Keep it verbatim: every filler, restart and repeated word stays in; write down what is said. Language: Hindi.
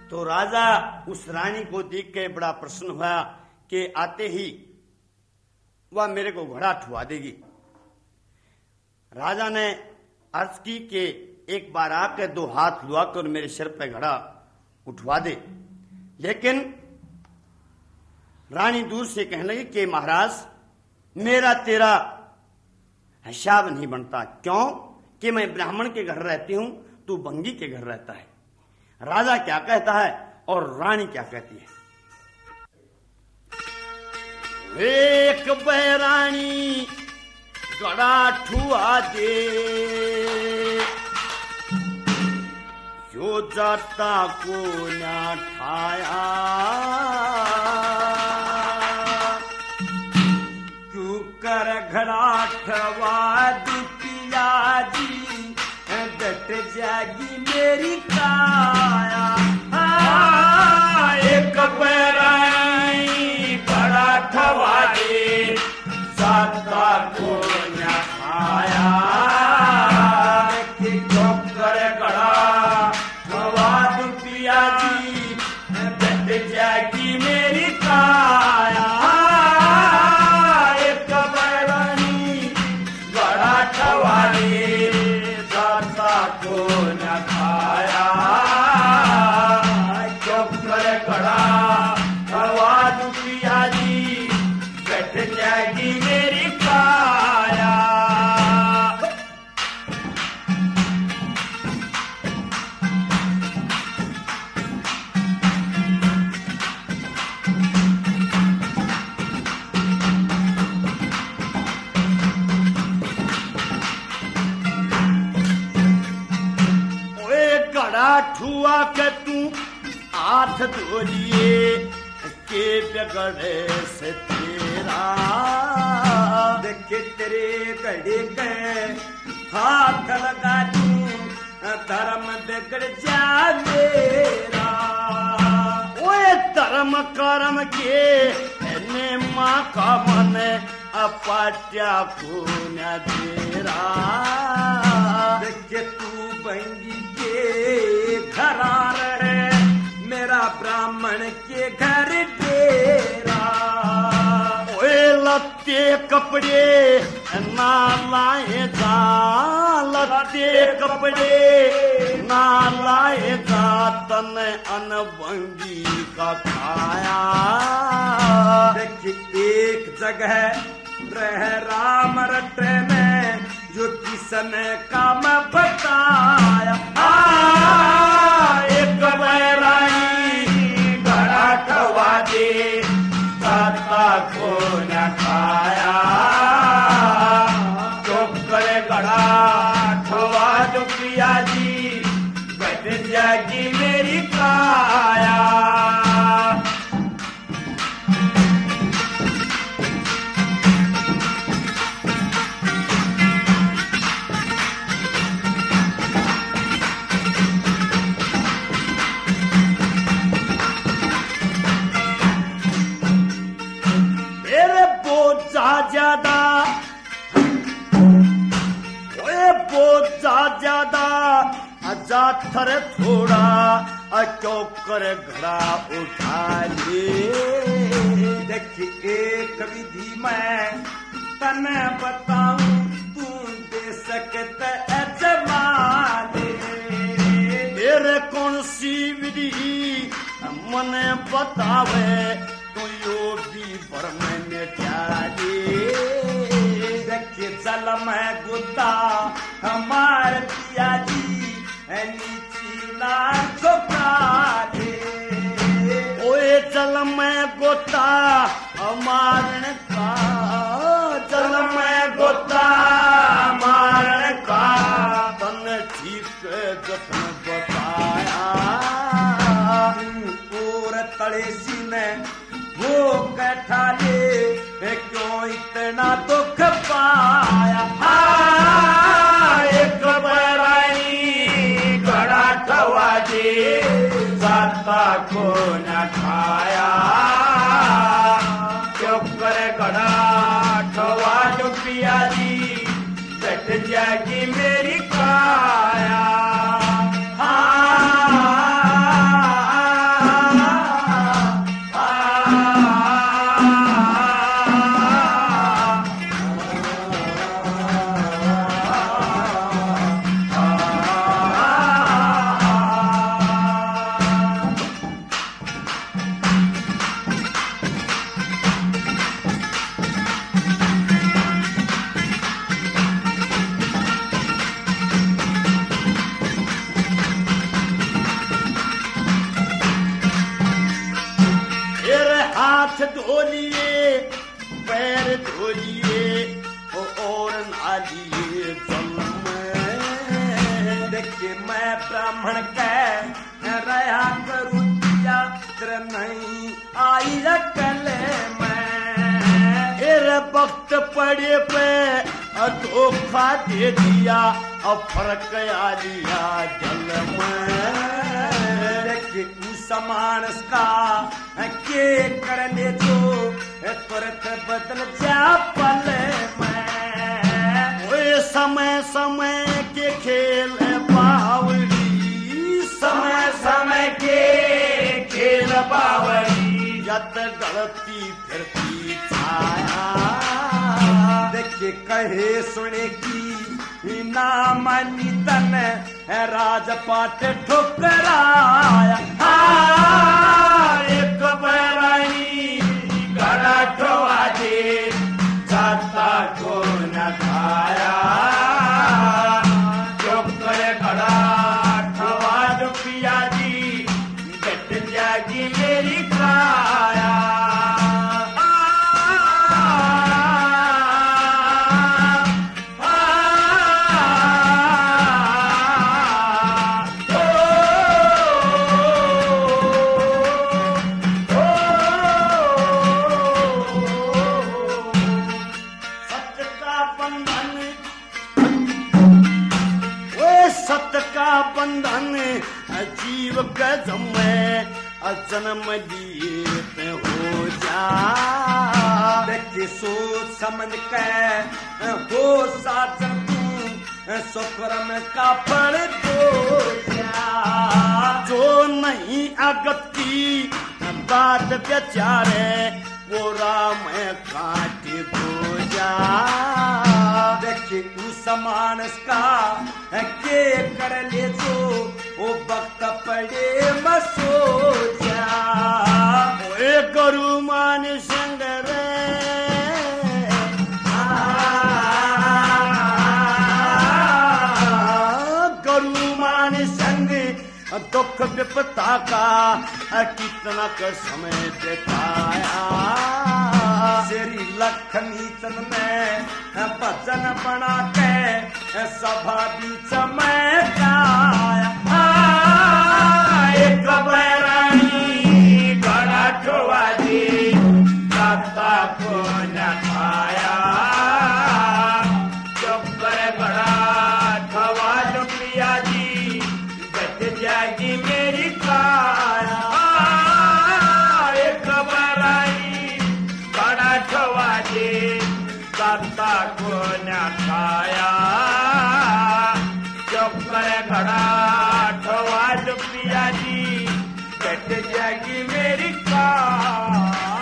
तो राजा उस रानी को देख के बड़ा प्रसन्न हुआ कि आते ही वह मेरे को घोड़ा ठुआ देगी। राजा ने अर्ज की कि एक बार आकर दो हाथ लुआ कर मेरे सिर पे घड़ा उठवा दे। लेकिन रानी दूर से कहने लगी कि महाराज मेरा तेरा हिसाब नहीं बनता। क्यों? कि मैं ब्राह्मण के घर रहती हूं, तू बंगी के घर रहता है। राजा क्या कहता है और रानी क्या कहती है? एक बैरानी गड़ा ठुआ दे, जो जाता को न ठाया, क्यों कर घड़ा ठवा दुतिया जी, डट जागी मेरी काया। एक बैरानी गड़ा ठवा दे, जाता को न ठाया, क्यों कर घड़ा ठवा दुतिया जी, डट जागी मेरी काया। एक बैरानी गड़ा ठवा दे, जाता को न खाया, क्यों कर घड़ा ठवा दुतिया जी, डट जागी मेरी काया। ठुआ के तू हाथ धोलिए के बिगड़े से तेरा, देखे तेरे घड़े के हाथ लगा तू, धर्म बिगड़ जा मेरा। ओए धर्म कर्म के ने माँ का मन अपाट्या को न तेरा, देखे तू बंगी घरार है, मेरा ब्राह्मण के घर डेरा। ओए लत्ते कपड़े ना लाए जा, लत्ते कपड़े ना लाए जा, तन अनबंगी का खाया। देखिए एक जगह रह राम रटे में, जो किसने काम बताया। एक बैरानी गड़ा ठवा दे, जाता को न खाया, जो करे गड़ा ठवा दो पिया जी, बैठ जागी मेरी काया। ज्यादा ओए बोझा ज्यादा जा थर थोड़ा, क्यों कर घड़ा उठा ले। देखिए एक विधि मैं तने बताऊं, तू दे सकते अजमा ले। तेरे कौन सी विधि मने बतावे, तो यो भी भर में डाले। देखिए जल में गुद्दा हमार पिया जी, नीची ना चुकाले। ओए जल में गोता हमार का, जल में गोता हमार का, तन ठीक जतन बताया। और तड़ेसी ने वो कैठा ले, क्यों इतना दुख पाया। एक बैरानी गड़ा ठवा दे, जाता को न खाया, क्यों करे गड़ा ठवा जो पिया जी, बैठ जागी मेरी काया। हाँ हाथ धो लिए पैर धो लिए और नहा लिए जल में। देखिए मैं ब्राह्मण कह रहा करूँ दिया नहीं आई कल मैं। तेरे वक्त पड़े पे धोखा दे दिया और फर्क आ दिया जल में। देखिए उस मानस का के कर ले जो तुरंत बदल जा पल में। वो समय समय के खेल बावड़ी समय समय के खेल बावड़ी यत गलती फिरती छाया। देखिए कहे सुने की ना मानी तन राजपाट ठुकराया। एक बैरानी गड़ा ठोआ दे जाता को न खाया। जो करे गड़ा ठोआ जो पिया जी गट जागी मेरी काया। बंधन जीव का जमे जन्म लिए हो जा। देखिए सोच समझ के हो साजन तू शुक्रम का फल दो जा। जो नहीं अगत की बात बेचारे वो राम काट दो जा। देखिए उस मानस का के कर ले जो वो वक्त पड़े मसो जा। ओए गुरु मान संग रे गुरु मान संग दुख विपता का कितना का समय बिताया। श्री लक्ष्मी चंद में भजन बना के सभा बीच में गाया। एक बैरानी गड़ा ठोआ दी जाता को न खाया। जब गड़ा ठोआ जो पिया जी गट जागी मेरी काया। एक बैरानी गड़ा ठोआ दे जाता को न खाया। जब गड़ा ठोआ जो पिया जी गट जागी मेरी का।